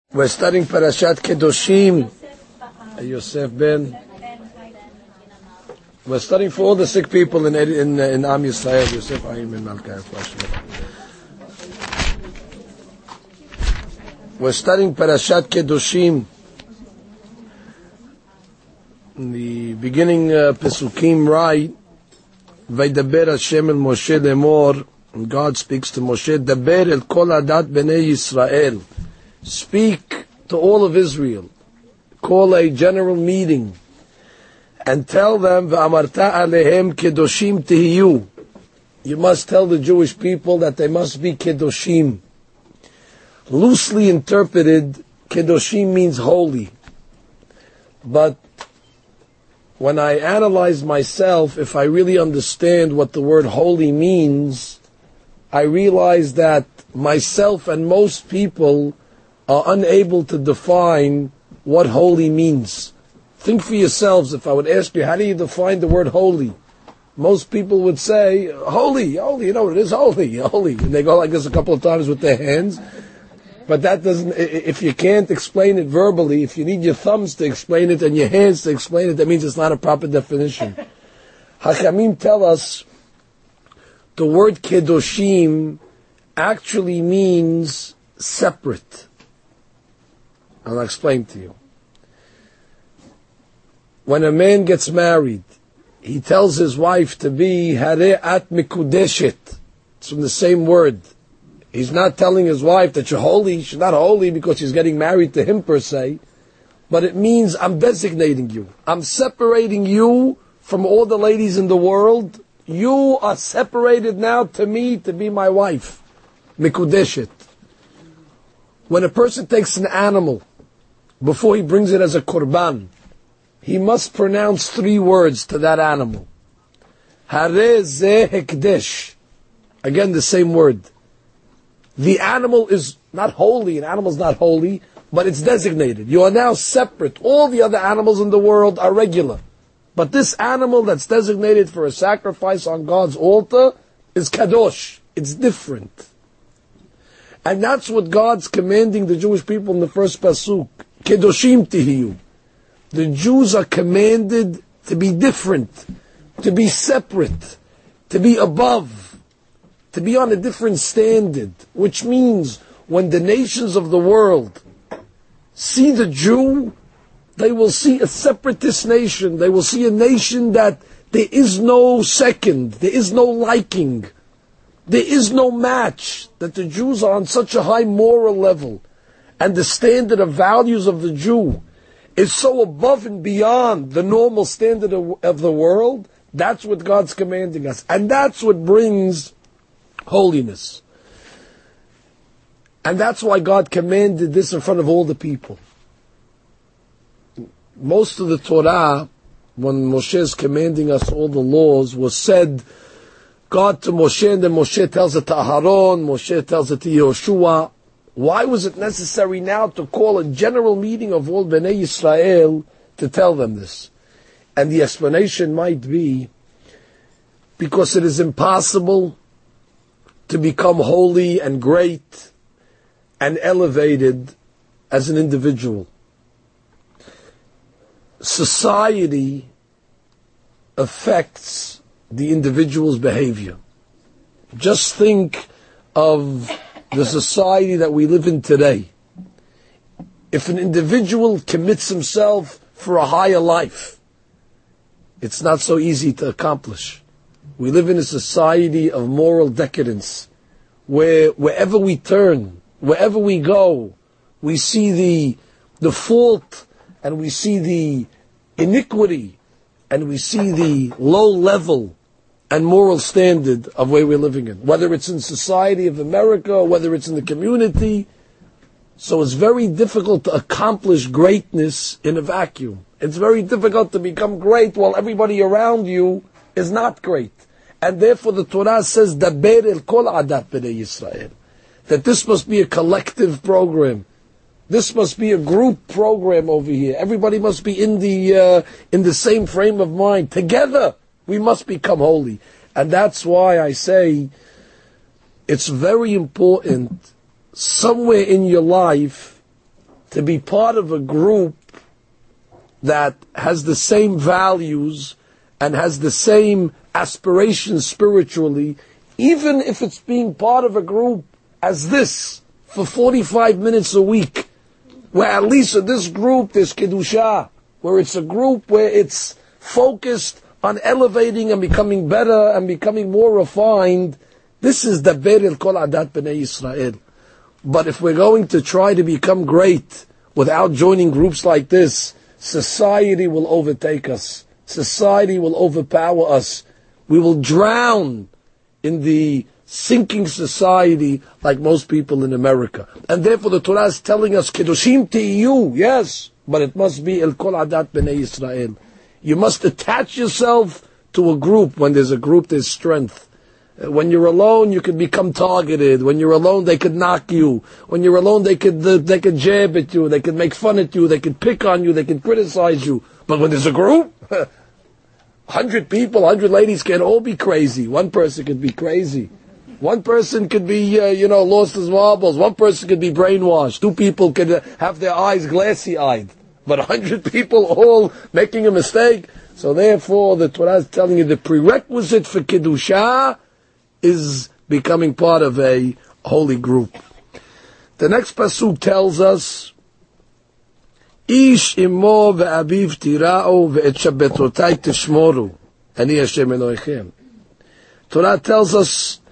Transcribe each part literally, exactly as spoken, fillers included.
We're studying Parashat Kedoshim. Yosef Ben. We're studying for all the sick people in in in Am Yisrael. Yosef Ayim and Malka. We're studying Parashat Kedoshim. In the beginning uh, Pesukim write, Vaydaber Hashem el Moshe lemor, and God speaks to Moshe, Daber el kol adat bnei Yisrael. Speak to all of Israel. Call a general meeting and tell them, V'amarta alehem kedoshim tihiyu. You must tell the Jewish people that they must be kedoshim. Loosely interpreted, kedoshim means holy. But when I analyze myself, if I really understand what the word holy means, I realize that myself and most people are unable to define what holy means. Think for yourselves, if I would ask you, how do you define the word holy? Most people would say, holy, holy, you know what it is, holy, holy. And they go like this a couple of times with their hands. But that doesn't, if you can't explain it verbally, if you need your thumbs to explain it and your hands to explain it, that means it's not a proper definition. Hachamim tell us the word kedoshim actually means separate. I'll explain to you. When a man gets married, he tells his wife to be Hareh at Mikudeshet. It's from the same word. He's not telling his wife that you're holy. She's not holy because she's getting married to him per se. But it means I'm designating you. I'm separating you from all the ladies in the world. You are separated now to me to be my wife. Mikudeshet. When a person takes an animal, before he brings it as a korban, he must pronounce three words to that animal. Hareh zeh hekdesh. Again, the same word. The animal is not holy, an animal is not holy, but it's designated. You are now separate. All the other animals in the world are regular. But this animal that's designated for a sacrifice on God's altar is kadosh. It's different. And that's what God's commanding the Jewish people in the first pasuk. Kedoshim tihiyu. The Jews are commanded to be different, to be separate, to be above, to be on a different standard, which means when the nations of the world see the Jew, they will see a separatist nation. They will see a nation that there is no second, there is no liking, there is no match, that the Jews are on such a high moral level, and the standard of values of the Jew is so above and beyond the normal standard of, of the world. That's what God's commanding us. And that's what brings holiness. And that's why God commanded this in front of all the people. Most of the Torah, when Moshe is commanding us all the laws, was said, God to Moshe, and then Moshe tells it to Aharon, Moshe tells it to Yehoshua. Why was it necessary now to call a general meeting of all Bnei Yisrael to tell them this? And the explanation might be because it is impossible to become holy and great and elevated as an individual. Society affects the individual's behavior. Just think of the society that we live in today. If an individual commits himself for a higher life, it's not so easy to accomplish. We live in a society of moral decadence, where wherever we turn, wherever we go, we see the, the fault, and we see the iniquity, and we see the low level and moral standard of where we're living in, whether it's in society of America or whether it's in the community. So it's very difficult to accomplish greatness in a vacuum. It's very difficult to become great while everybody around you is not great. And therefore the Torah says, Daber el kol adat bnei Yisrael, that this must be a collective program. This must be a group program over here. Everybody must be in the uh, in the same frame of mind. Together, we must become holy. And that's why I say it's very important somewhere in your life to be part of a group that has the same values and has the same aspirations spiritually, even if it's being part of a group as this for forty-five minutes a week, where at least in this group there's Kedusha, where it's a group where it's focused on elevating and becoming better and becoming more refined. This is the Daber el Kol Adat Bnei Yisrael. But if we're going to try to become great without joining groups like this, society will overtake us. Society will overpower us. We will drown in the sinking society like most people in America. And therefore the Torah is telling us, Kedoshim Tiyu, yes, but it must be El Kol Adat Bnei Yisrael. You must attach yourself to a group. When there's a group, there's strength. When you're alone, you could become targeted. When you're alone, they could knock you. When you're alone, they could uh, they could jab at you. They could make fun at you. They could pick on you. They could criticize you. But when there's a group, a hundred people, a hundred ladies can all be crazy. One person could be crazy. One person could be, uh, you know, lost his marbles. One person could be brainwashed. Two people could uh, have their eyes glassy-eyed. But a hundred people all making a mistake. So therefore, the Torah is telling you the prerequisite for Kedusha is becoming part of a holy group. The next pasuk tells us, Ish imo ve'aviv tira'u ve'et shabbatotai tishmoru, ani Hashem Elohechem. Torah tells us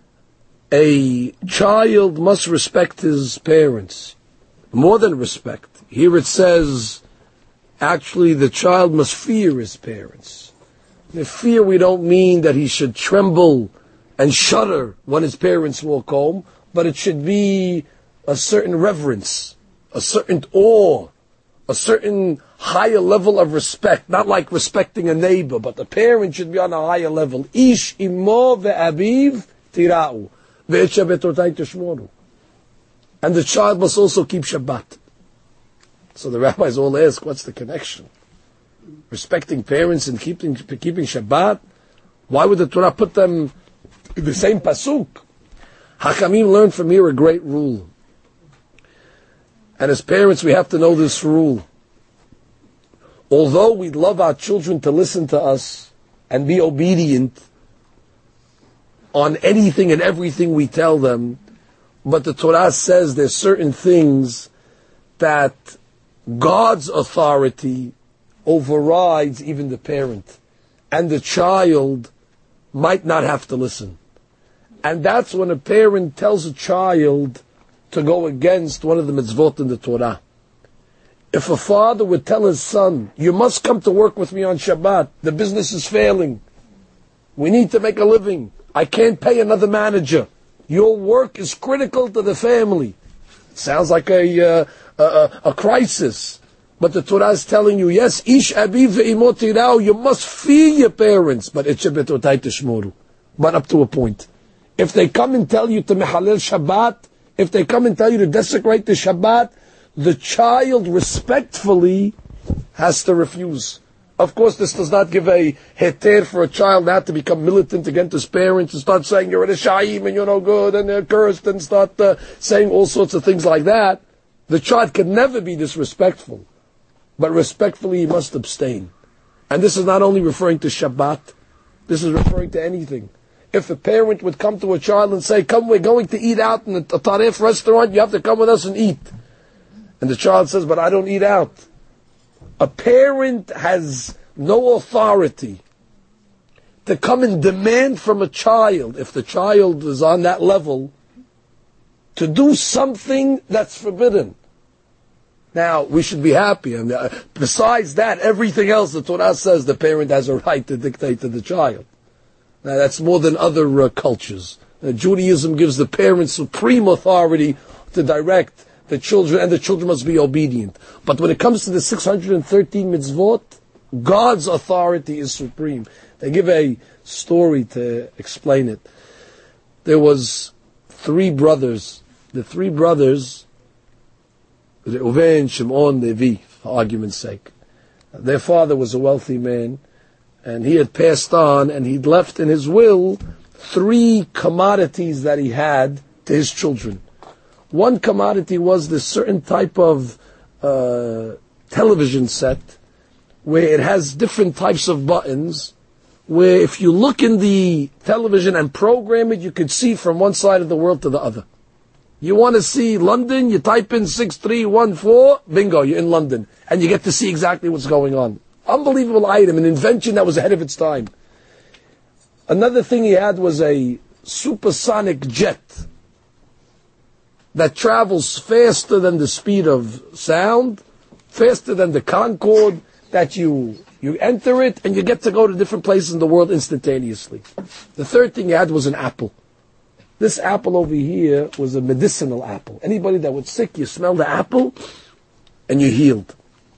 a child must respect his parents. More than respect. Here it says, actually the child must fear his parents. The fear, we don't mean that he should tremble and shudder when his parents walk home, but it should be a certain reverence, a certain awe, a certain higher level of respect, not like respecting a neighbor, but the parent should be on a higher level. Ish imo ve'aviv tira'u ve'et shabbatotai tishmoru. And the child must also keep Shabbat. So the rabbis all ask, what's the connection? Respecting parents and keeping keeping Shabbat? Why would the Torah put them in the same pasuk? Hakamim learned from here a great rule. And as parents, we have to know this rule. Although we'd love our children to listen to us and be obedient on anything and everything we tell them, but the Torah says there's certain things that God's authority overrides even the parent. And the child might not have to listen. And that's when a parent tells a child to go against one of the mitzvot in the Torah. If a father would tell his son, you must come to work with me on Shabbat, the business is failing, we need to make a living, I can't pay another manager, your work is critical to the family. It sounds like a, uh, a, a crisis. But the Torah is telling you, yes, ish aviv ve'imo tira'u, you must fear your parents, but et shabbatotai tishmoru. But up to a point. If they come and tell you to mehalel Shabbat, if they come and tell you to desecrate the Shabbat, the child respectfully has to refuse. Of course, this does not give a heter for a child not to become militant against his parents and start saying you're a shayim and you're no good and they're cursed and start uh, saying all sorts of things like that. The child can never be disrespectful. But respectfully, he must abstain. And this is not only referring to Shabbat, this is referring to anything. If a parent would come to a child and say, come, we're going to eat out in a Taref restaurant, you have to come with us and eat. And the child says, but I don't eat out. A parent has no authority to come and demand from a child, if the child is on that level, to do something that's forbidden. Now, we should be happy. And uh, besides that, everything else, the Torah says the parent has a right to dictate to the child. Now, that's more than other uh, cultures. Uh, Judaism gives the parent supreme authority to direct the children, and the children must be obedient. But when it comes to the six hundred thirteen mitzvot, God's authority is supreme. They give a story to explain it. There was three brothers. The three brothers, Reuven, Shimon, Levi, for argument's sake. Their father was a wealthy man, and he had passed on, and he'd left in his will three commodities that he had to his children. One commodity was this certain type of uh, television set where it has different types of buttons, where if you look in the television and program it, you could see from one side of the world to the other. You want to see London, you type in six three one four, bingo, you're in London. And you get to see exactly what's going on. Unbelievable item, an invention that was ahead of its time. Another thing he had was a supersonic jet that travels faster than the speed of sound, faster than the Concorde, that you you enter it and you get to go to different places in the world instantaneously. The third thing he had was an apple. This apple over here was a medicinal apple. Anybody that was sick, you smell the apple and you're healed.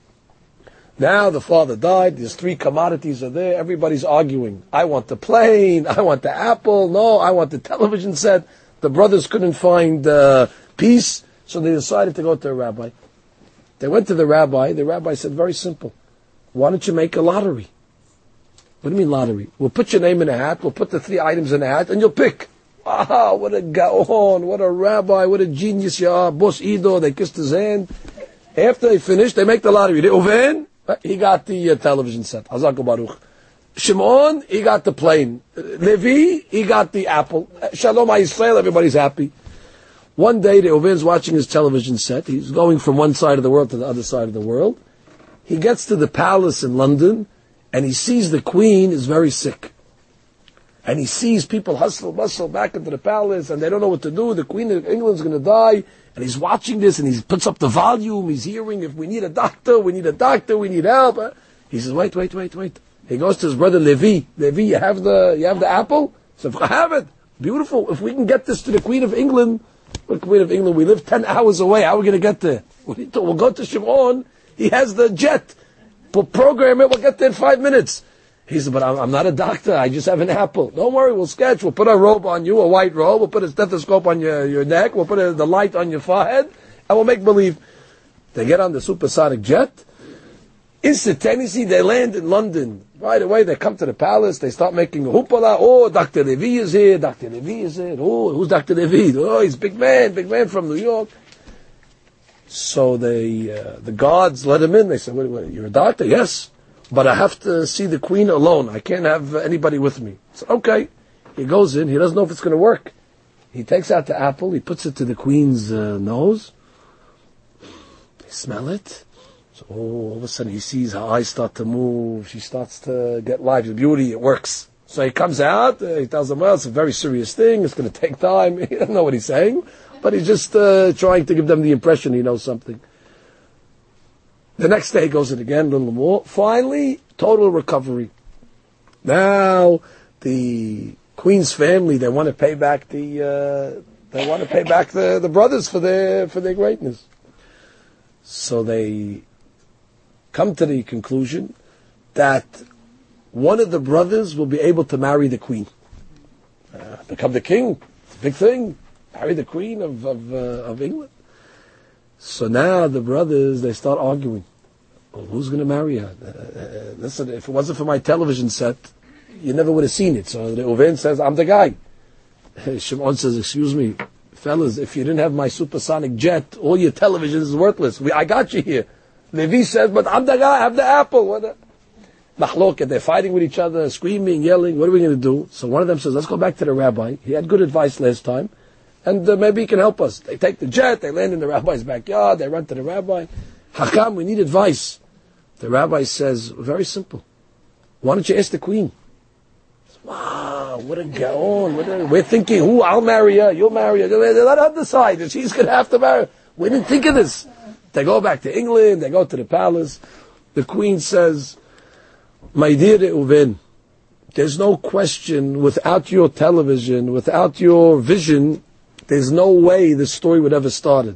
Now the father died, these three commodities are there, everybody's arguing. I want the plane, I want the apple, no, I want the television set. The brothers couldn't find uh, peace, so they decided to go to a rabbi. They went to the rabbi, the rabbi said, very simple, why don't you make a lottery? What do you mean lottery? We'll put your name in a hat, we'll put the three items in a hat, and you'll pick. Ah, what a gaon, what a rabbi, what a genius you are. Boss Ido, they kissed his hand. After they finished, they make the lottery. Reuven, he got the uh, television set. Hazak Baruch. Shimon, he got the plane. Levi, he got the apple. Shalom HaYisrael, everybody's happy. One day, Reuven's watching his television set. He's going from one side of the world to the other side of the world. He gets to the palace in London, and he sees the queen is very sick. And he sees people hustle, bustle back into the palace, and they don't know what to do. The Queen of England's going to die. And he's watching this, and he puts up the volume. He's hearing, if we need a doctor, we need a doctor, we need help. He says, wait, wait, wait, wait. He goes to his brother Levi. Levi, you have the you have the apple? He says, I have it. Beautiful. If we can get this to the Queen of England, the Queen of England, we live ten hours away. How are we going to get there? We'll go to Shimon. He has the jet. We'll program it. We'll get there in five minutes. He said, but I'm, I'm not a doctor. I just have an apple. Don't worry, we'll sketch. We'll put a robe on you, a white robe. We'll put a stethoscope on your, your neck. We'll put a, the light on your forehead. And we'll make believe. They get on the supersonic jet. Instantaneously, they land in London. Right away, they come to the palace. They start making a hoopala. Oh, Doctor Levi is here. Doctor Levi is here. Oh, who's Doctor Levi? Oh, he's big man, big man from New York. So they, uh, the guards let him in. They said, wait, wait, you're a doctor? Yes. But I have to see the queen alone. I can't have anybody with me. So, okay. He goes in. He doesn't know if it's going to work. He takes out the apple. He puts it to the queen's uh, nose. They smell it. So oh, all of a sudden he sees her eyes start to move. She starts to get live. The beauty, it works. So he comes out. Uh, he tells them, well, it's a very serious thing. It's going to take time. He doesn't know what he's saying. But he's just uh, trying to give them the impression he knows something. The next day he goes in again, a little more. Finally, total recovery. Now, the Queen's family, they want to pay back the, uh, they want to pay back the, the brothers for their, for their greatness. So they come to the conclusion that one of the brothers will be able to marry the Queen. Uh, become the king. It's a big thing. Marry the Queen of, of, uh, of England. So now the brothers, they start arguing. Well, who's going to marry her? Uh, uh, listen, if it wasn't for my television set, you never would have seen it. So the Reuven says, I'm the guy. Shimon says, excuse me, fellas, if you didn't have my supersonic jet, all your television is worthless. We, I got you here. Levi says, but I'm the guy, I have the apple. What the? Mahloket, they're fighting with each other, screaming, yelling. What are we going to do? So one of them says, let's go back to the rabbi. He had good advice last time. And uh, maybe he can help us. They take the jet, they land in the rabbi's backyard, they run to the rabbi. Hakam, we need advice. The rabbi says, very simple. Why don't you ask the queen? Wow, what a gaon. What a, we're thinking, who, I'll marry her, you'll marry her. Let her decide that she's going to have to marry her. We didn't think of this. They go back to England, they go to the palace. The queen says, my dear Reuven, there's no question, without your television, without your vision, there's no way this story would ever started.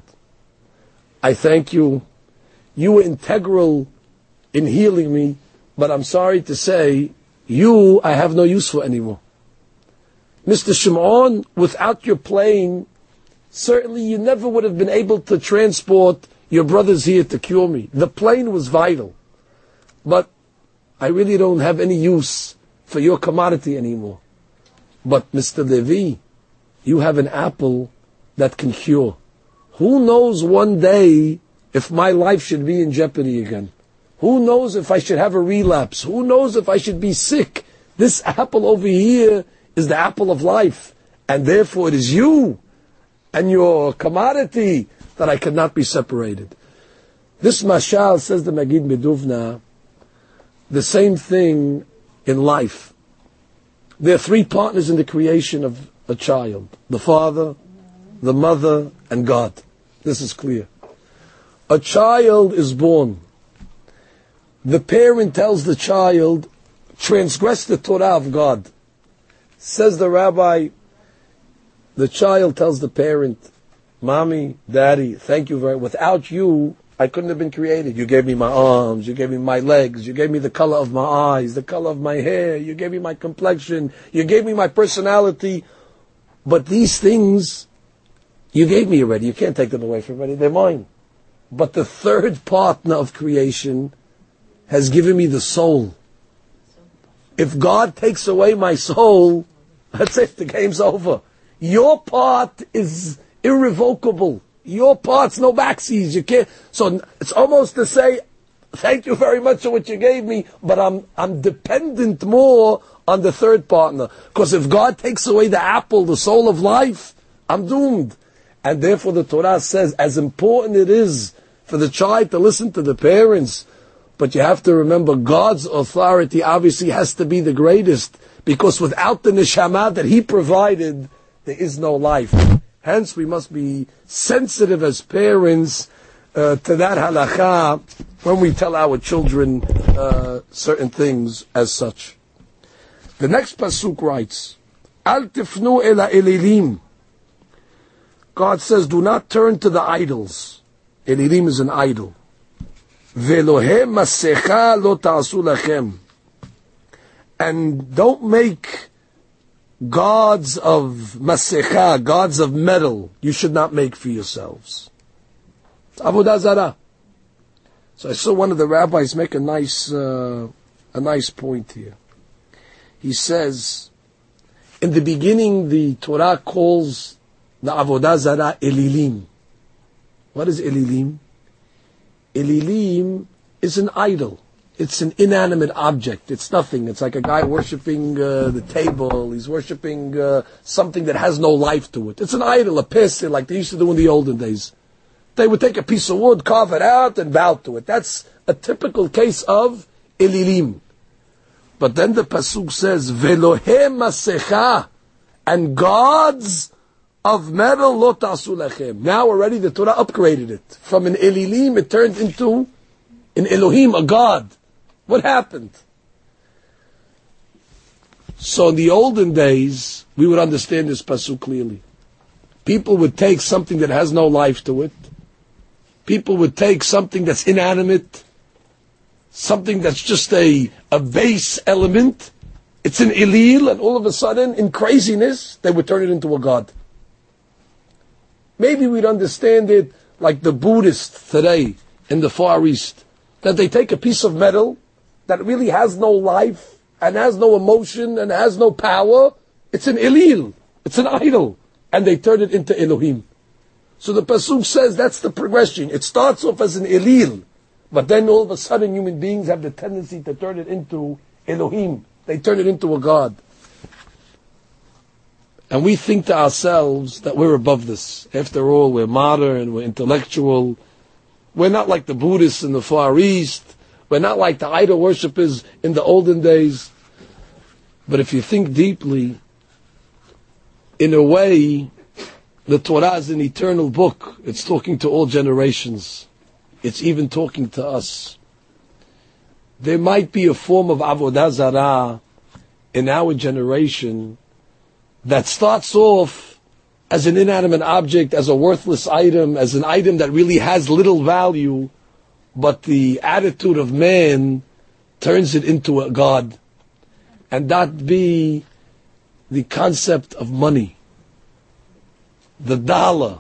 I thank you. You were integral in healing me, but I'm sorry to say, you I have no use for anymore. Mister Shimon, without your plane, certainly you never would have been able to transport your brothers here to cure me. The plane was vital, but I really don't have any use for your commodity anymore. But Mister Levi, you have an apple that can cure. Who knows one day if my life should be in jeopardy again? Who knows if I should have a relapse? Who knows if I should be sick? This apple over here is the apple of life, and therefore it is you and your commodity that I cannot be separated. This mashal, says the Magid Meduvna, the same thing in life. There are three partners in the creation of a child: the father, the mother, and God. This is clear. A child is born. The parent tells the child, transgress the Torah of God. Says the rabbi, the child tells the parent, Mommy, Daddy, thank you very much. Without you, I couldn't have been created. You gave me my arms, you gave me my legs, you gave me the color of my eyes, the color of my hair, you gave me my complexion, you gave me my personality. But these things, you gave me already. You can't take them away from me. They're mine. But the third partner of creation has given me the soul. If God takes away my soul, that's it, the game's over. Your part is irrevocable. Your part's no backsies. You can't. So it's almost to say, thank you very much for what you gave me, but I'm I'm dependent more on the third partner. Because if God takes away the apple, the soul of life, I'm doomed. And therefore the Torah says, as important it is for the child to listen to the parents, but you have to remember God's authority obviously has to be the greatest, because without the neshama that He provided, there is no life. Hence, we must be sensitive as parents uh, to that halakha when we tell our children uh, certain things as such. The next pasuk writes, Al tifnu ela elilim. God says, do not turn to the idols. Elilim is an idol. Velohe masecha lo ta'asu lachem. And don't make gods of masecha, gods of metal, you should not make for yourselves. It's avodah zarah. So I saw one of the rabbis make a nice, uh, a nice point here. He says, in the beginning, the Torah calls the avodah zarah elilim. What is elilim? Elilim is an idol. It's an inanimate object. It's nothing. It's like a guy worshipping uh, the table. He's worshipping uh, something that has no life to it. It's an idol, a pesel, like they used to do in the olden days. They would take a piece of wood, carve it out, and bow to it. That's a typical case of elilim. But then the pasuk says, Velohe masecha, and gods of metal lo ta'asu lachem. Now already the Torah upgraded it. From an elilim, it turned into an Elohim, a God. What happened? So in the olden days, we would understand this pasuk clearly. People would take something that has no life to it. People would take something that's inanimate, something that's just a, a base element. It's an Elil, and all of a sudden, in craziness, they would turn it into a God. Maybe we'd understand it like the Buddhists today in the Far East, that they take a piece of metal that really has no life and has no emotion and has no power. It's an Elil. It's an idol. And they turn it into Elohim. So the pasuk says that's the progression. It starts off as an Elil, but then all of a sudden human beings have the tendency to turn it into Elohim. They turn it into a God. And we think to ourselves that we're above this. After all, we're modern, we're intellectual. We're not like the Buddhists in the Far East. We're not like the idol worshippers in the olden days. But if you think deeply, in a way, the Torah is an eternal book. It's talking to all generations. It's even talking to us. There might be a form of avodah zarah in our generation that starts off as an inanimate object, as a worthless item, as an item that really has little value, but the attitude of man turns it into a god. And that be the concept of money. The dollar.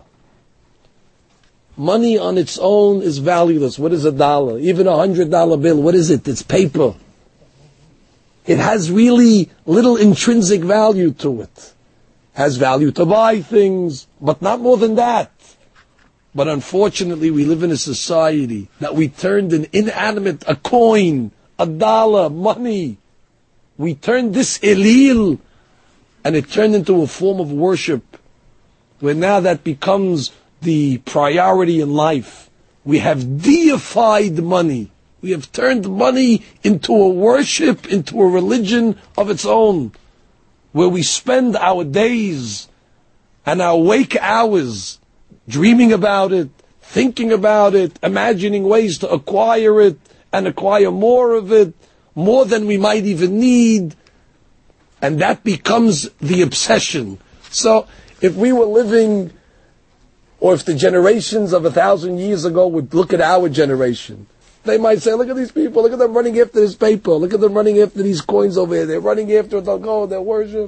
Money on its own is valueless. What is a dollar? Even a hundred dollar bill, what is it? It's paper. It has really little intrinsic value to it. Has value to buy things, but not more than that. But unfortunately, we live in a society that we turned an inanimate, a coin, a dollar, money. We turned this elil, and it turned into a form of worship, where now that becomes the priority in life. We have deified money. We have turned money into a worship, into a religion of its own, where we spend our days and our wake hours dreaming about it, thinking about it, imagining ways to acquire it and acquire more of it, more than we might even need, and that becomes the obsession. So if we were living, or if the generations of a thousand years ago would look at our generation, they might say, look at these people, look at them running after this paper, look at them running after these coins over here, they're running after it, they'll go, they'll worship.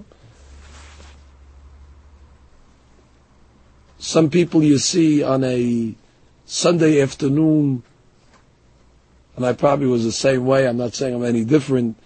Some people you see on a Sunday afternoon, and I probably was the same way, I'm not saying I'm any different,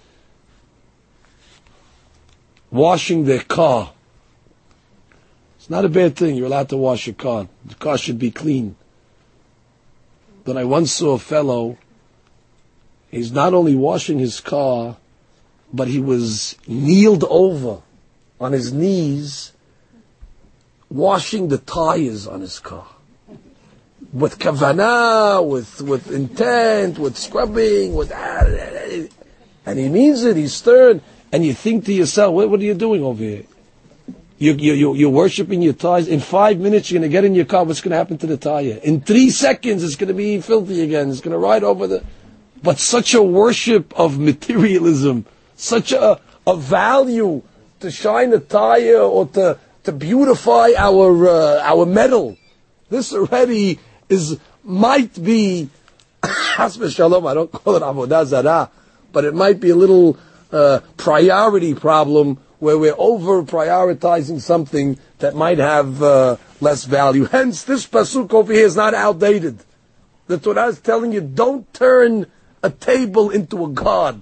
washing their car. It's not a bad thing, you're allowed to wash your car. The car should be clean. But I once saw a fellow, he's not only washing his car, but he was kneeled over on his knees, washing the tires on his car. With kavanah, with, with intent, with scrubbing, with, and he means it, he's stern, and you think to yourself, what, what are you doing over here? You, you, you, you're worshipping your tires. In five minutes, you're going to get in your car. What's going to happen to the tire? In three seconds, it's going to be filthy again. It's going to ride over the... But such a worship of materialism, such a, a value to shine a tire or to, to beautify our, uh, our metal. This already is, might be, Hasbe Shalom, I don't call it Avodah Zarah, but it might be a little uh, priority problem where we're over prioritizing something that might have uh, less value. Hence, this pasuk over here is not outdated. The Torah is telling you, don't turn a table into a god.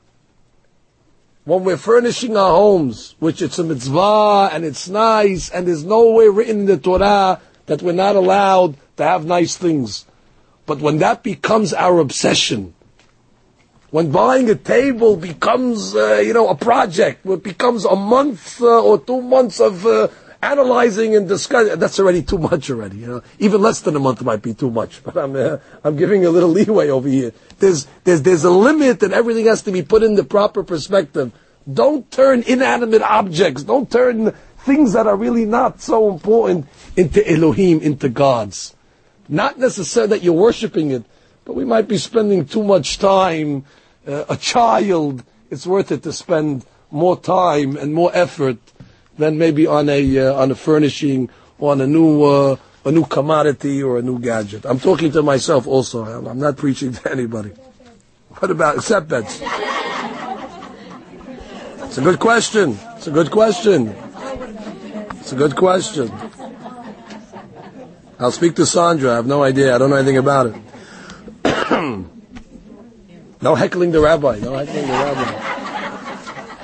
When we're furnishing our homes, which it's a mitzvah and it's nice, and there's nowhere written in the Torah that we're not allowed to have nice things. But when that becomes our obsession, when buying a table becomes, uh, you know, a project, it becomes a month uh, or two months of uh, analyzing and discussing, that's already too much already. You know, even less than a month might be too much. But I'm, uh, I'm giving a little leeway over here. There's, there's, there's a limit, and everything has to be put in the proper perspective. Don't turn inanimate objects. Don't turn things that are really not so important into Elohim, into gods. Not necessarily that you're worshiping it, but we might be spending too much time. Uh, a child, it's worth it to spend more time and more effort than maybe on a uh, on a furnishing or on a new uh, a new commodity or a new gadget. I'm talking to myself also. I'm, I'm not preaching to anybody. What about accept beds? It's a good question. It's a good question. It's a good question. I'll speak to Sandra. I have no idea. I don't know anything about it. No heckling the rabbi. No heckling the rabbi.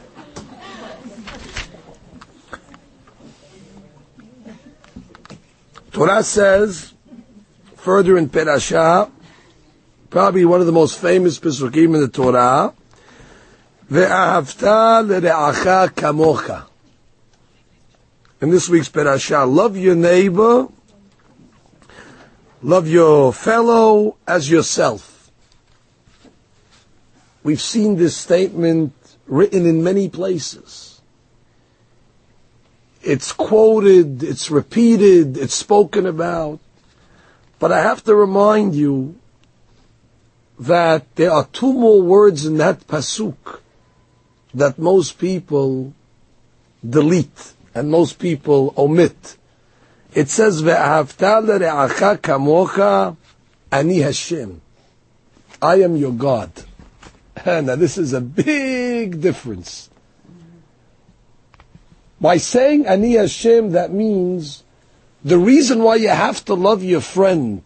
Torah says, further in Perashah, probably one of the most famous Pesukim in the Torah, Ve'ahavta le're'acha kamocha. In this week's Perashah, love your neighbor, love your fellow as yourself. We've seen this statement written in many places. It's quoted, it's repeated, it's spoken about. But I have to remind you that there are two more words in that pasuk that most people delete and most people omit. It says, Ve'ahavta le're'acha kamocha ani Hashem. I am your God. Now this is a big difference. By saying Ani Hashem, that means the reason why you have to love your friend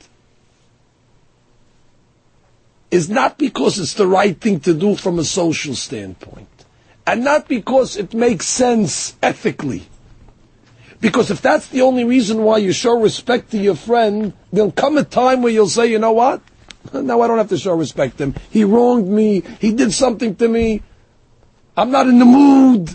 is not because it's the right thing to do from a social standpoint, and not because it makes sense ethically. Because if that's the only reason why you show respect to your friend, there'll come a time where you'll say, you know what? Now I don't have to show respect to him. He wronged me. He did something to me. I'm not in the mood.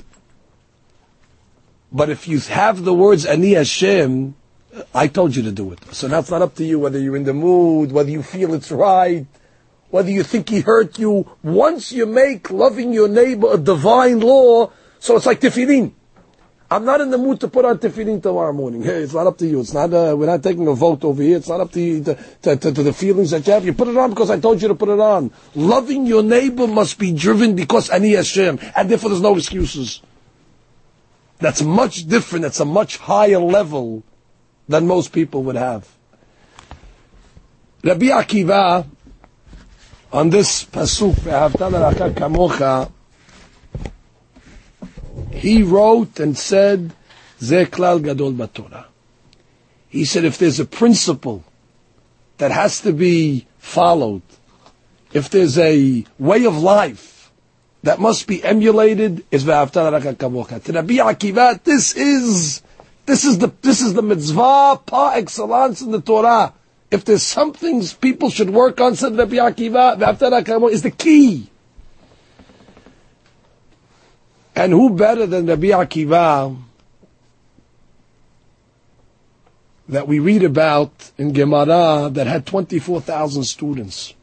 But if you have the words Ani Hashem, I told you to do it. So now it's not up to you whether you're in the mood, whether you feel it's right, whether you think he hurt you. Once you make loving your neighbor a divine law, so it's like tefillin. I'm not in the mood to put on tefillin tomorrow morning. Hey, it's not up to you. It's not. Uh, we're not taking a vote over here. It's not up to you to, to, to, to the feelings that you have. You put it on because I told you to put it on. Loving your neighbor must be driven because Ani Hashem, and therefore there's no excuses. That's much different. That's a much higher level than most people would have. Rabbi Akiva, on this pasuk, Ve'ahavta l'reacha kamocha, he wrote and said, Ze klal gadol b'Torah. He said, if there's a principle that has to be followed, if there's a way of life that must be emulated, is ve'ahavta l'reacha kamocha. To Rabbi Akiva, this is this is the this is the mitzvah par excellence in the Torah. If there's some things people should work on, said Rabbi Akiva, ve'ahavta l'reacha kamocha is the key. And who better than Rabbi Akiva that we read about in Gemara that had twenty-four thousand students?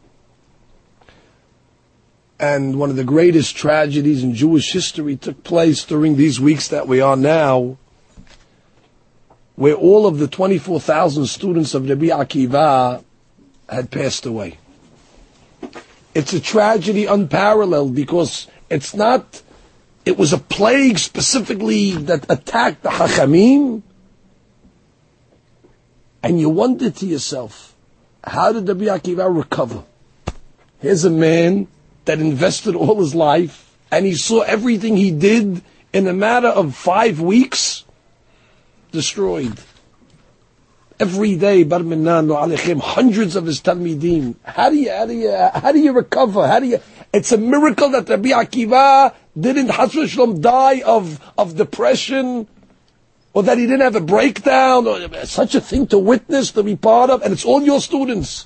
And one of the greatest tragedies in Jewish history took place during these weeks that we are now, where all of the twenty-four thousand students of Rabbi Akiva had passed away. It's a tragedy unparalleled because it's not... It was a plague specifically that attacked the Chachamim. And you wonder to yourself, how did Rabbi Akiva recover? Here's a man that invested all his life, and he saw everything he did in a matter of five weeks destroyed. Every day, bar minan lo alechem, hundreds of his talmidim. How do you, how do you, how do you recover? How do you? It's a miracle that Rabbi Akiva didn't Chas v'Shalom die of of depression, or that he didn't have a breakdown, or such a thing to witness, to be part of, and it's all your students.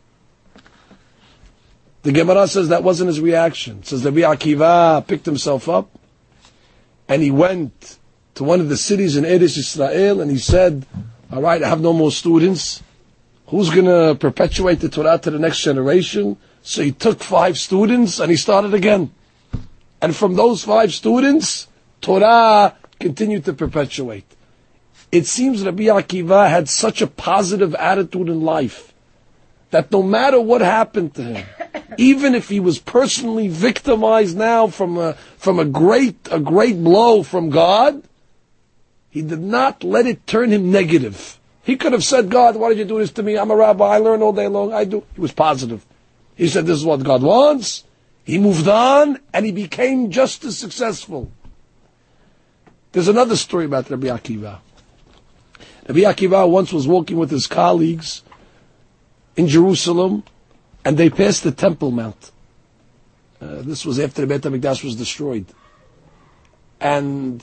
The Gemara says that wasn't his reaction. It says Rabbi Akiva picked himself up, and he went to one of the cities in Eretz Yisrael, and he said, all right, I have no more students. Who's going to perpetuate the Torah to the next generation? So he took five students, and he started again. And from those five students, Torah continued to perpetuate. It seems Rabbi Akiva had such a positive attitude in life that no matter what happened to him, even if he was personally victimized now from a from a great a great blow from God, he did not let it turn him negative. He could have said, God, why did you do this to me? I'm a rabbi, I learn all day long, I do. He was positive. He said, this is what God wants. He moved on, and he became just as successful. There's another story about Rabbi Akiva. Rabbi Akiva once was walking with his colleagues in Jerusalem, and they passed the Temple Mount. Uh, this was after the Beit HaMikdash was destroyed. And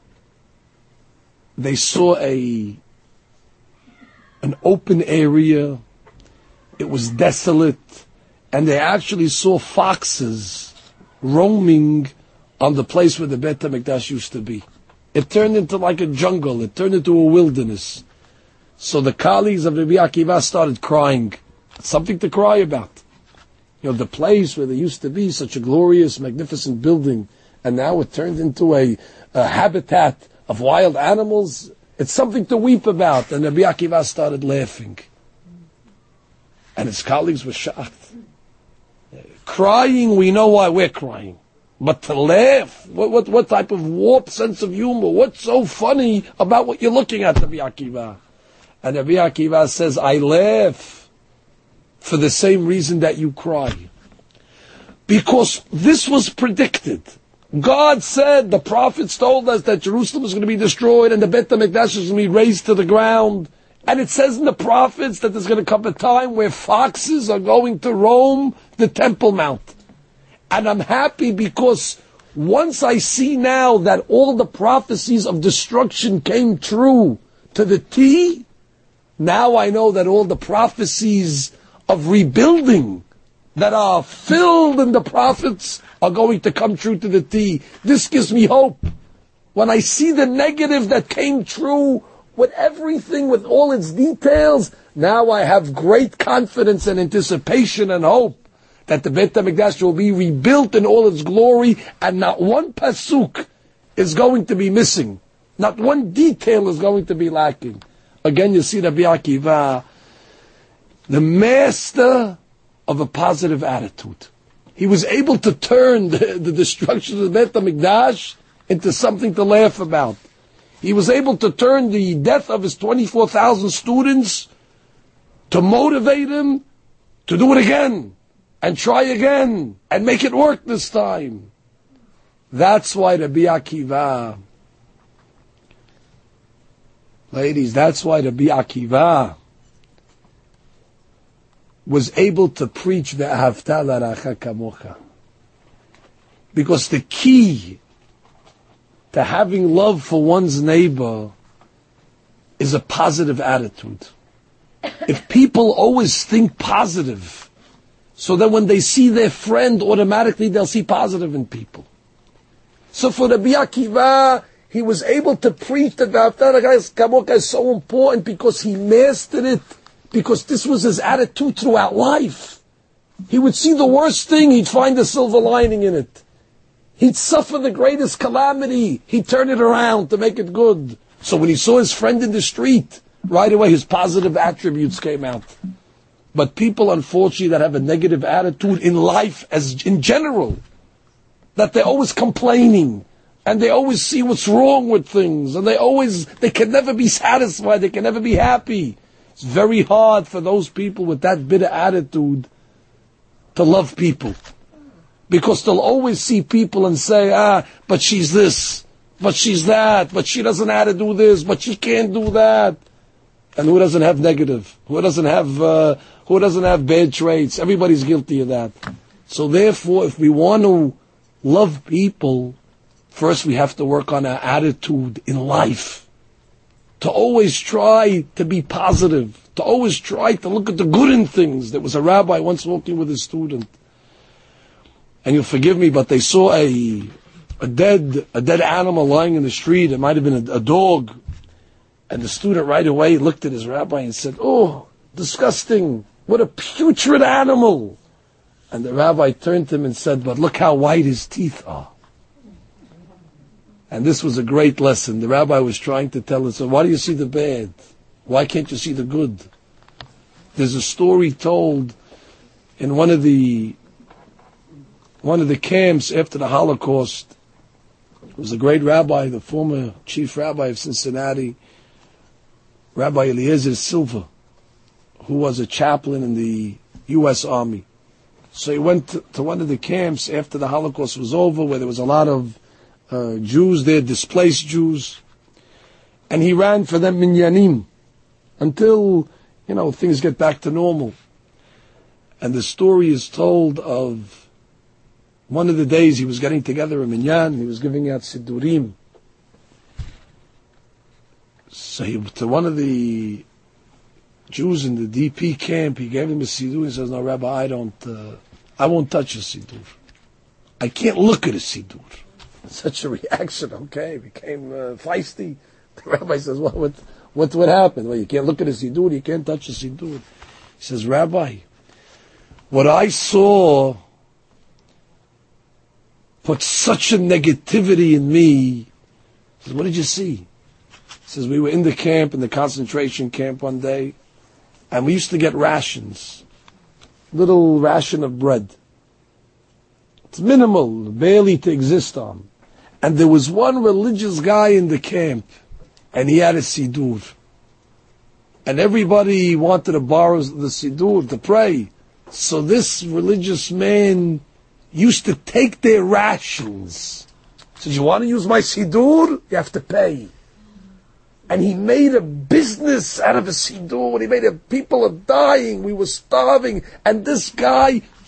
they saw a an open area. It was desolate. And they actually saw foxes roaming on the place where the Beit HaMikdash used to be. It turned into like a jungle. It turned into a wilderness. So the colleagues of Rabbi Akiva started crying. Something to cry about. You know, the place where there used to be such a glorious, magnificent building, and now it turned into a, a habitat of wild animals. It's something to weep about. And Rabbi Akiva started laughing. And his colleagues were shocked. Crying, we know why we're crying. But to laugh, what, what, what type of warped sense of humor? What's so funny about what you're looking at, Rabbi Akiva? And Rabbi Akiva says, I laugh for the same reason that you cry. Because this was predicted. God said, the prophets told us that Jerusalem is going to be destroyed and the Beit HaMikdash is going to be razed to the ground. And it says in the prophets that there's going to come a time where foxes are going to roam the Temple Mount. And I'm happy because Once I see now that all the prophecies of destruction came true to the T, now I know that all the prophecies of rebuilding that are filled in the prophets are going to come true to the T. This gives me hope. When I see the negative that came true with everything, with all its details, now I have great confidence and anticipation and hope that the Beit HaMikdash will be rebuilt in all its glory, and not one pasuk is going to be missing. Not one detail is going to be lacking. Again, you see Rabbi Akiva, the master of a positive attitude. He was able to turn the, the destruction of the Beit HaMikdash into something to laugh about. He was able to turn the death of his twenty-four thousand students to motivate him to do it again, and try again, and make it work this time. That's why Rabbi Akiva, ladies, that's why Rabbi Akiva was able to preach Ve'ahavta l'racha kamocha. Because the key to having love for one's neighbor is a positive attitude. If people always think positive, so that when they see their friend, automatically they'll see positive in people. So for Rabbi Akiva, he was able to preach that Ve'ahavta l'racha kamocha is so important because he mastered it, because this was his attitude throughout life. He would see the worst thing, he'd find a silver lining in it. He'd suffer the greatest calamity, he'd turn it around to make it good. So when he saw his friend in the street, right away his positive attributes came out. But people, unfortunately, that have a negative attitude in life as in general, that they're always complaining, and they always see what's wrong with things, and they always, they can never be satisfied, they can never be happy. It's very hard for those people with that bitter attitude to love people. Because they'll always see people and say, ah, but she's this, but she's that, but she doesn't know how to do this, but she can't do that. And who doesn't have negative? Who doesn't have, uh, who doesn't have bad traits? Everybody's guilty of that. So therefore, if we want to love people, first we have to work on our attitude in life. To always try to be positive. To always try to look at the good in things. There was a rabbi once walking with his student. And you'll forgive me, but they saw a a dead a dead animal lying in the street. It might have been a, a dog. And the student right away looked at his rabbi and said, "Oh, disgusting. What a putrid animal." And the rabbi turned to him and said, "But look how white his teeth are." And this was a great lesson. The rabbi was trying to tell us, so why do you see the bad? Why can't you see the good? There's a story told in one of the one of the camps after the Holocaust. It was a great rabbi, the former chief rabbi of Cincinnati, Rabbi Eliezer Silver, who was a chaplain in the U S Army. So he went to, to one of the camps after the Holocaust was over, where there was a lot of uh, Jews there, displaced Jews, and he ran for them minyanim until, you know, things get back to normal. And the story is told of one of the days he was getting together a minyan, he was giving out siddurim. So he, to one of the Jews in the D P camp, he gave him a siddur. He says, "No, Rabbi, I don't, uh, I won't touch a siddur. I can't look at a siddur." Such a reaction, okay, became uh, feisty. The rabbi says, "Well, what, what, what happened? Well, you can't look at a siddur, you can't touch a siddur." He says, "Rabbi, what I saw put such a negativity in me." He says, "What did you see?" He says, "We were in the camp, in the concentration camp one day, and we used to get rations, little ration of bread. It's minimal, barely to exist on. And there was one religious guy in the camp, and he had a siddur. And everybody wanted to borrow the siddur to pray. So this religious man used to take their rations. He said, 'You want to use my siddur? You have to pay.' And he made a business out of a siddur. He made it. People are dying. We were starving. And this guy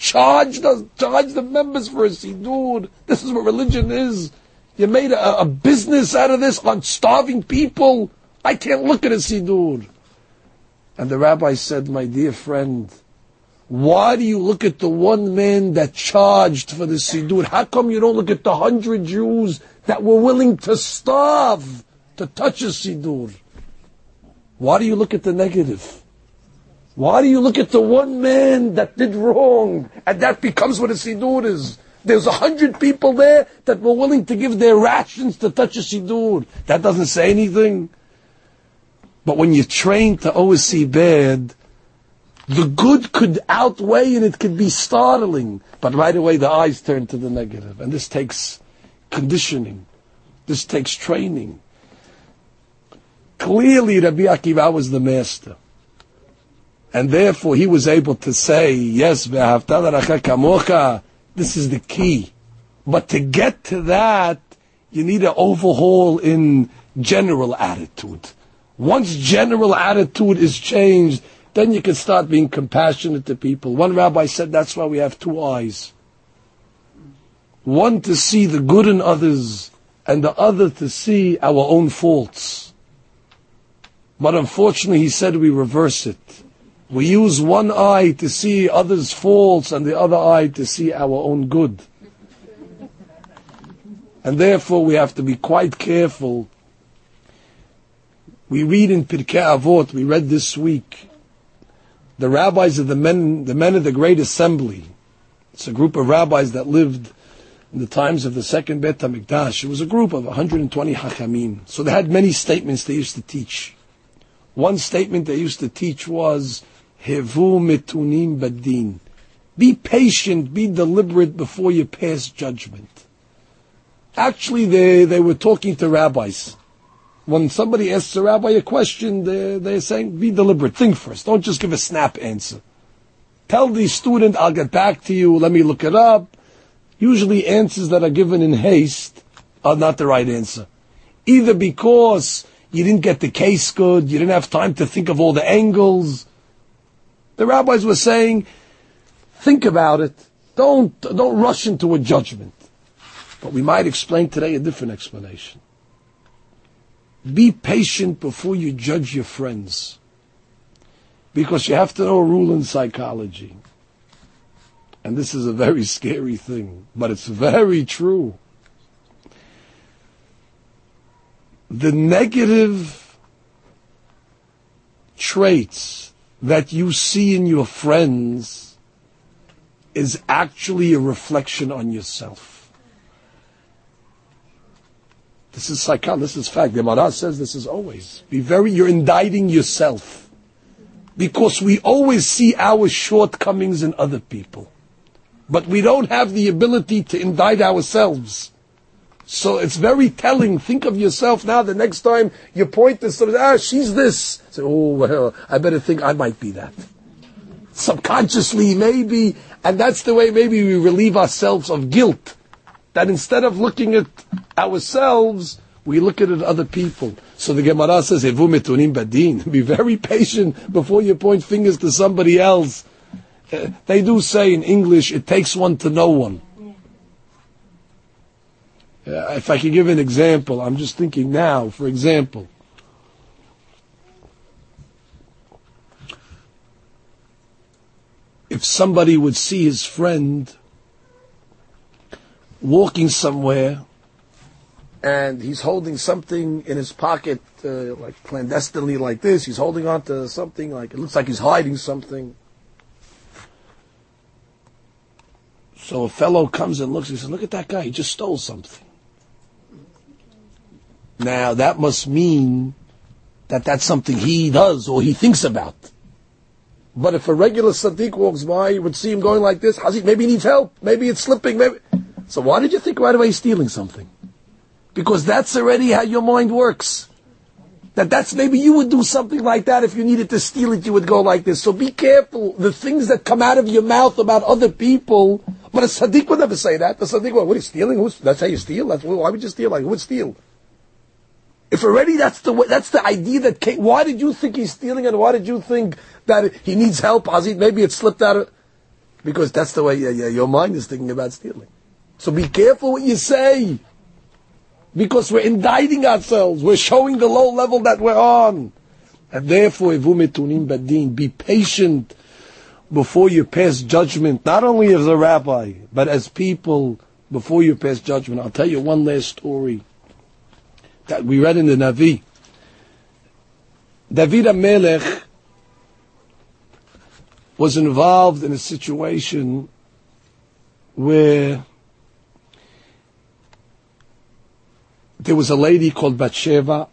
charge the, charge the members for a siddur. This is what religion is. You made a, a business out of this on starving people. I can't look at a siddur. And the rabbi said, my dear friend, why do you look at the one man that charged for the siddur? How come you don't look at the hundred Jews that were willing to starve to touch a siddur? Why do you look at the negative? Why do you look at the one man that did wrong and that becomes what a siddur is? There's a hundred people there that were willing to give their rations to touch a siddur. That doesn't say anything. But when you're trained to always see bad, the good could outweigh and it could be startling. But right away the eyes turn to the negative. And this takes conditioning. This takes training. Clearly Rabbi Akiva was the master. And therefore he was able to say, yes, ve'ahavta l'recha kamocha, this is the key. But to get to that, you need an overhaul in general attitude. Once general attitude is changed, then you can start being compassionate to people. One rabbi said that's why we have two eyes. One to see the good in others, and the other to see our own faults. But unfortunately, he said we reverse it. We use one eye to see others' faults, and the other eye to see our own good. And therefore, we have to be quite careful. We read in Pirkei Avot, we read this week, the rabbis of the men, the men of the Great Assembly. It's a group of rabbis that lived in the times of the second Beit HaMikdash. It was a group of one hundred twenty Hachamim. So they had many statements they used to teach. One statement they used to teach was, Hevu mitunim badin. Be patient, be deliberate before you pass judgment. Actually, they, they were talking to rabbis. When somebody asks a rabbi a question, they're, they're saying, be deliberate, think first. Don't just give a snap answer. Tell the student, I'll get back to you, let me look it up. Usually answers that are given in haste are not the right answer. Either because you didn't get the case good, you didn't have time to think of all the angles. The rabbis were saying, think about it. Don't, don't rush into a judgment. But we might explain today a different explanation. Be patient before you judge your friends. Because you have to know a rule in psychology. And this is a very scary thing, but it's very true. The negative traits that you see in your friends is actually a reflection on yourself. This is psychology, this is fact. The Gemara says this is always. Be very, you're indicting yourself. Because we always see our shortcomings in other people. But we don't have the ability to indict ourselves. So it's very telling. Think of yourself now, the next time you point to somebody, ah, she's this. Say, oh, well, I better think I might be that. Subconsciously, maybe, and that's the way maybe we relieve ourselves of guilt. That instead of looking at ourselves, we look at it other people. So the Gemara says, Hevu mitunim badin. Be very patient before you point fingers to somebody else. Uh, they do say in English, it takes one to know one. Uh, if I could give an example, I'm just thinking now, for example. If somebody would see his friend walking somewhere, and he's holding something in his pocket, uh, like clandestinely like this. He's holding on to something, like it looks like he's hiding something. So a fellow comes and looks, he says, look at that guy, he just stole something. Now that must mean that that's something he does or he thinks about. But if a regular Sadiq walks by, you would see him going like this, maybe he needs help, maybe it's slipping, maybe... So why did you think right away he's stealing something? Because that's already how your mind works. That that's maybe you would do something like that if you needed to steal it, you would go like this. So be careful. The things that come out of your mouth about other people, but a Sadiq would never say that. The Sadiq would, what are you stealing? Who's, that's how you steal? That's, why would you steal? Like, who would steal? If already that's the that's the idea that came, why did you think he's stealing and why did you think that he needs help? Maybe it slipped out of... Because that's the way yeah, yeah, your mind is thinking about stealing. So be careful what you say. Because we're indicting ourselves. We're showing the low level that we're on. And therefore, be patient before you pass judgment, not only as a rabbi, but as people before you pass judgment. I'll tell you one last story that we read in the Navi. David HaMelech was involved in a situation where there was a lady called Bathsheba,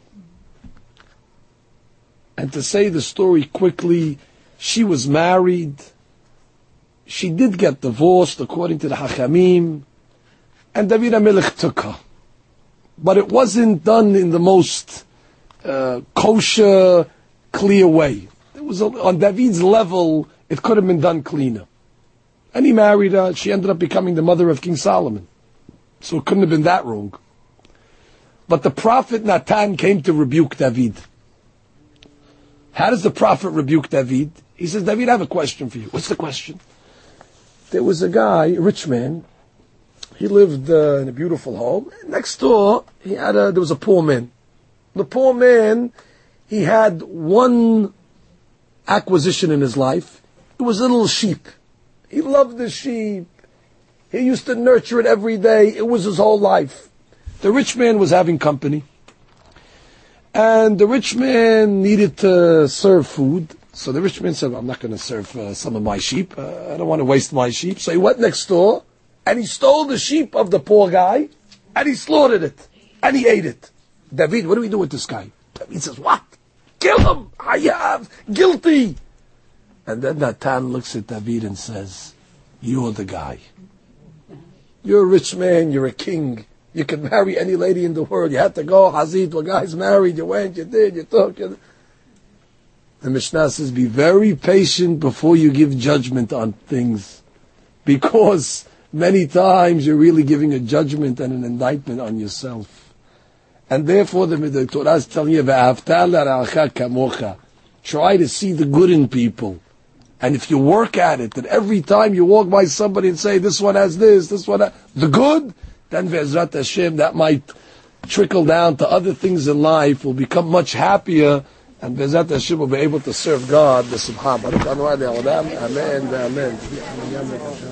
and to say the story quickly, she was married, she did get divorced according to the Hachamim, and David HaMelech took her. But it wasn't done in the most uh, kosher, clear way. It was a, on David's level, it could have been done cleaner. And he married her, she ended up becoming the mother of King Solomon. So it couldn't have been that wrong. But the prophet Natan came to rebuke David. How does the prophet rebuke David? He says, David, I have a question for you. What's the question? There was a guy, a rich man. He lived uh, in a beautiful home. Next door, he had a, there was a poor man. The poor man, he had one acquisition in his life. It was a little sheep. He loved the sheep. He used to nurture it every day. It was his whole life. The rich man was having company. And the rich man needed to serve food. So the rich man said, I'm not going to serve uh, some of my sheep. Uh, I don't want to waste my sheep. So he went next door and he stole the sheep of the poor guy and he slaughtered it. And he ate it. David, what do we do with this guy? David says, what? Kill him! I have! Guilty! And then Natan looks at David and says, you're the guy. You're a rich man. You're a king. You can marry any lady in the world. You had to go, Hazit, well, guy's married, you went, you did, you took. You... The Mishnah says, be very patient before you give judgment on things. Because many times you're really giving a judgment and an indictment on yourself. And therefore the, the Torah is telling you, try to see the good in people. And if you work at it, that every time you walk by somebody and say, this one has this, this one has the good, then Ve'ezrat Hashem, that might trickle down to other things in life, will become much happier, and Ve'ezrat Hashem will be able to serve God, the Subhan. Amen, amen.